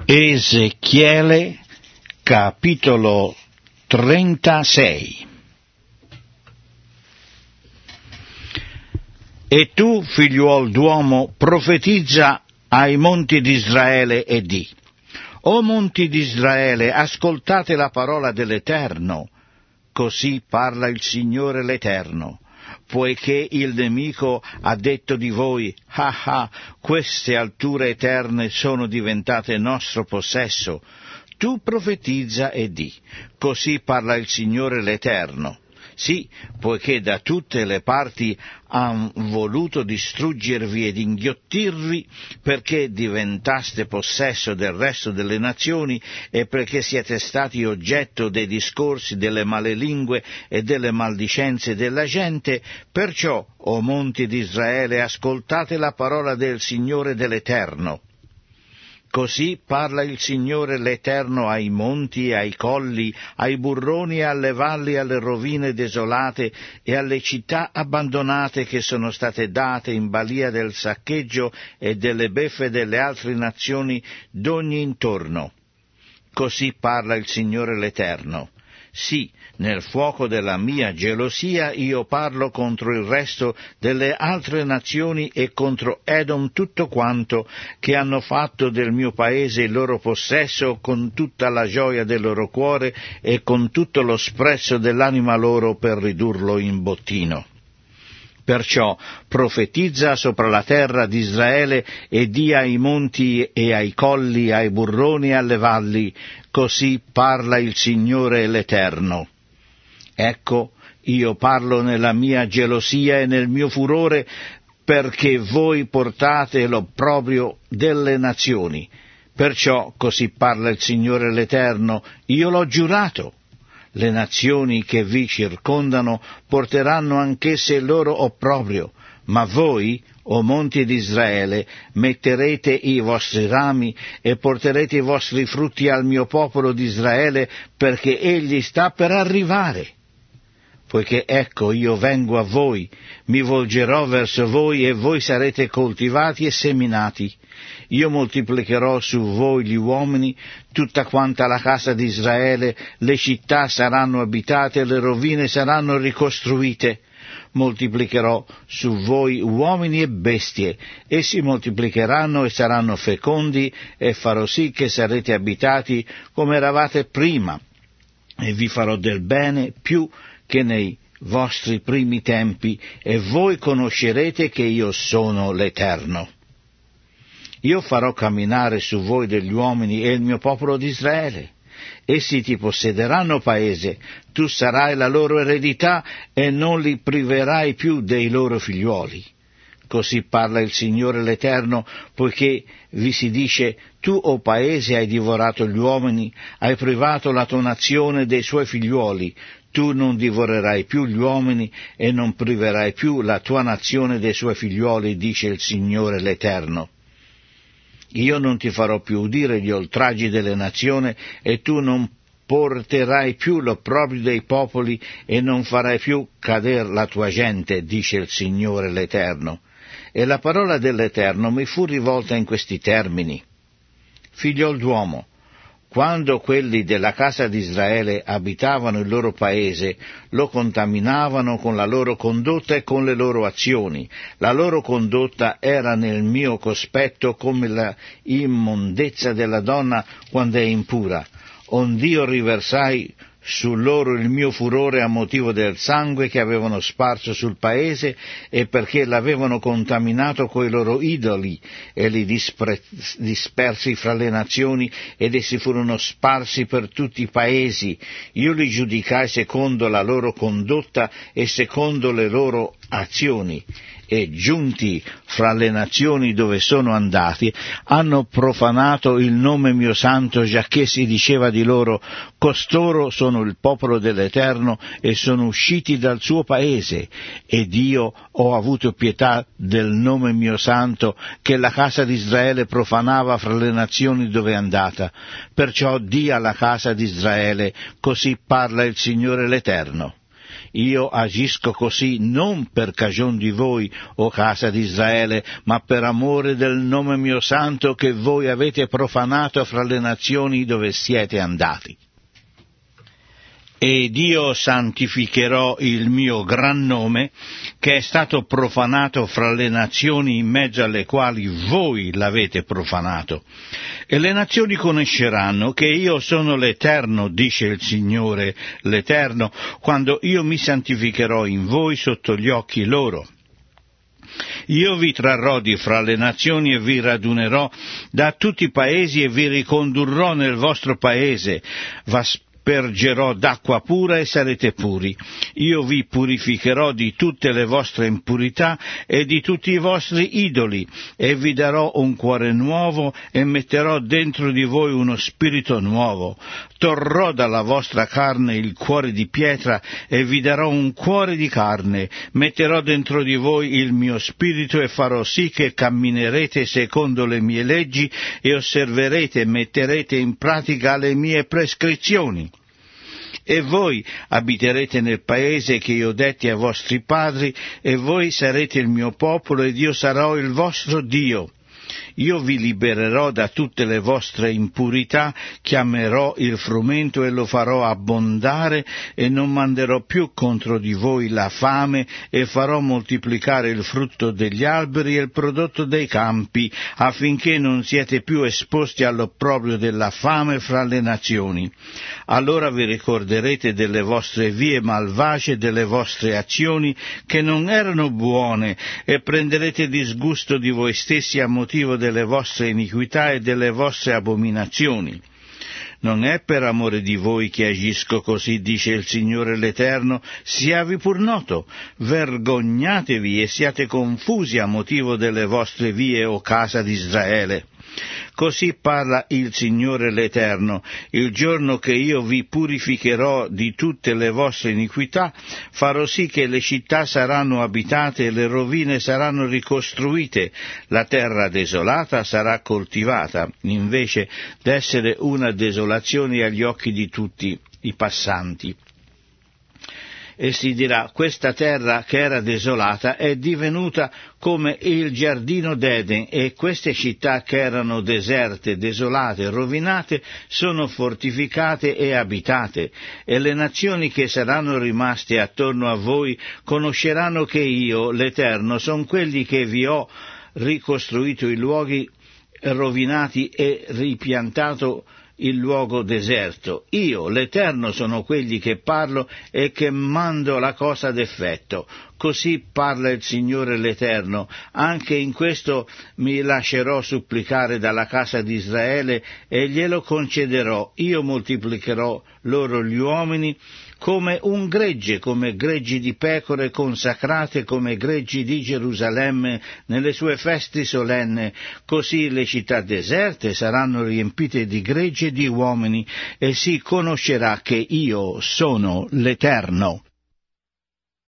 Ezechiele capitolo 36. E tu, figliuol d'uomo, profetizza ai monti d'Israele e di: O monti d'Israele, ascoltate la parola dell'Eterno. Così parla il Signore l'Eterno. Poiché il nemico ha detto di voi: ah, queste alture eterne sono diventate nostro possesso, tu profetizza e di: così parla il Signore l'Eterno. Sì, poiché da tutte le parti han voluto distruggervi ed inghiottirvi, perché diventaste possesso del resto delle nazioni e perché siete stati oggetto dei discorsi delle malelingue e delle maldicenze della gente, perciò, o monti d'Israele, ascoltate la parola del Signore dell'Eterno. Così parla il Signore l'Eterno ai monti, ai colli, ai burroni, alle valli, alle rovine desolate e alle città abbandonate che sono state date in balia del saccheggio e delle beffe delle altre nazioni d'ogni intorno. Così parla il Signore l'Eterno. Sì, nel fuoco della mia gelosia io parlo contro il resto delle altre nazioni e contro Edom tutto quanto, che hanno fatto del mio paese il loro possesso con tutta la gioia del loro cuore e con tutto lo sprezzo dell'anima loro per ridurlo in bottino. Perciò profetizza sopra la terra di Israele e di ai monti e ai colli, ai burroni e alle valli: così parla il Signore l'Eterno. Ecco, io parlo nella mia gelosia e nel mio furore, perché voi portate l'opprobrio delle nazioni. Perciò così parla il Signore l'Eterno: io l'ho giurato. Le nazioni che vi circondano porteranno anch'esse il loro opprobrio, ma voi, o monti d'Israele, metterete i vostri rami e porterete i vostri frutti al mio popolo d'Israele, perché egli sta per arrivare. Poiché ecco, io vengo a voi, mi volgerò verso voi e voi sarete coltivati e seminati. Io moltiplicherò su voi gli uomini, tutta quanta la casa di Israele, le città saranno abitate, le rovine saranno ricostruite. Moltiplicherò su voi uomini e bestie, essi moltiplicheranno e saranno fecondi, e farò sì che sarete abitati come eravate prima, e vi farò del bene più che nei vostri primi tempi, e voi conoscerete che io sono l'Eterno. Io farò camminare su voi degli uomini e il mio popolo d'Israele. Essi ti possederanno paese, tu sarai la loro eredità e non li priverai più dei loro figliuoli. Così parla il Signore l'Eterno, poiché vi si dice: tu, o paese, hai divorato gli uomini, hai privato la tua nazione dei suoi figliuoli. Tu non divorerai più gli uomini e non priverai più la tua nazione dei suoi figliuoli, dice il Signore l'Eterno. Io non ti farò più udire gli oltraggi delle nazioni, e tu non porterai più l'opprobrio dei popoli, e non farai più cader la tua gente, dice il Signore l'Eterno. E la parola dell'Eterno mi fu rivolta in questi termini: Figliol d'uomo, quando quelli della casa di Israele abitavano il loro paese, lo contaminavano con la loro condotta e con le loro azioni. La loro condotta era nel mio cospetto come la immondezza della donna quando è impura. Ond'io riversai su loro il mio furore a motivo del sangue che avevano sparso sul paese, e perché l'avevano contaminato coi loro idoli, e li dispersi fra le nazioni, ed essi furono sparsi per tutti i paesi. Io li giudicai secondo la loro condotta e secondo le loro azioni. E giunti fra le nazioni dove sono andati, hanno profanato il nome mio santo, giacché si diceva di loro: costoro sono il popolo dell'Eterno e sono usciti dal suo paese. Ed io ho avuto pietà del nome mio santo, che la casa di Israele profanava fra le nazioni dove è andata. Perciò di alla casa di Israele: così parla il Signore l'Eterno. Io agisco così non per cagion di voi, o casa di Israele, ma per amore del nome mio santo che voi avete profanato fra le nazioni dove siete andati. Ed io santificherò il mio gran nome, che è stato profanato fra le nazioni in mezzo alle quali voi l'avete profanato. E le nazioni conosceranno che io sono l'Eterno, dice il Signore l'Eterno, quando io mi santificherò in voi sotto gli occhi loro. Io vi trarrò di fra le nazioni e vi radunerò da tutti i paesi e vi ricondurrò nel vostro paese, aspergerò d'acqua pura e sarete puri. Io vi purificherò di tutte le vostre impurità e di tutti i vostri idoli, e vi darò un cuore nuovo e metterò dentro di voi uno spirito nuovo. Torrò dalla vostra carne il cuore di pietra e vi darò un cuore di carne. Metterò dentro di voi il mio spirito e farò sì che camminerete secondo le mie leggi e osserverete e metterete in pratica le mie prescrizioni. E voi abiterete nel paese che io detti ai vostri padri, e voi sarete il mio popolo ed io sarò il vostro Dio. Io vi libererò da tutte le vostre impurità, chiamerò il frumento e lo farò abbondare, e non manderò più contro di voi la fame, e farò moltiplicare il frutto degli alberi e il prodotto dei campi, affinché non siete più esposti all'opprobrio della fame fra le nazioni. Allora vi ricorderete delle vostre vie malvagie e delle vostre azioni che non erano buone, e prenderete disgusto di voi stessi a motivo delle vostre iniquità e delle vostre abominazioni. Non è per amore di voi che agisco così, dice il Signore l'Eterno, siavi pur noto. Vergognatevi e siate confusi a motivo delle vostre vie, o casa di Israele. Così parla il Signore l'Eterno: il giorno che io vi purificherò di tutte le vostre iniquità, farò sì che le città saranno abitate e le rovine saranno ricostruite, la terra desolata sarà coltivata, invece d'essere una desolazione agli occhi di tutti i passanti. E si dirà: questa terra che era desolata è divenuta come il giardino d'Eden, e queste città che erano deserte, desolate, rovinate, sono fortificate e abitate, e le nazioni che saranno rimaste attorno a voi conosceranno che io, l'Eterno, son quelli che vi ho ricostruito i luoghi rovinati e ripiantato il luogo deserto. Io, l'Eterno, sono quelli che parlo e che mando la cosa ad effetto. Così parla il Signore l'Eterno: anche in questo mi lascerò supplicare dalla casa di Israele e glielo concederò. Io moltiplicherò loro gli uomini come un gregge, come greggi di pecore consacrate, come greggi di Gerusalemme nelle sue feste solenni. Così le città deserte saranno riempite di greggi e di uomini, e si conoscerà che io sono l'Eterno.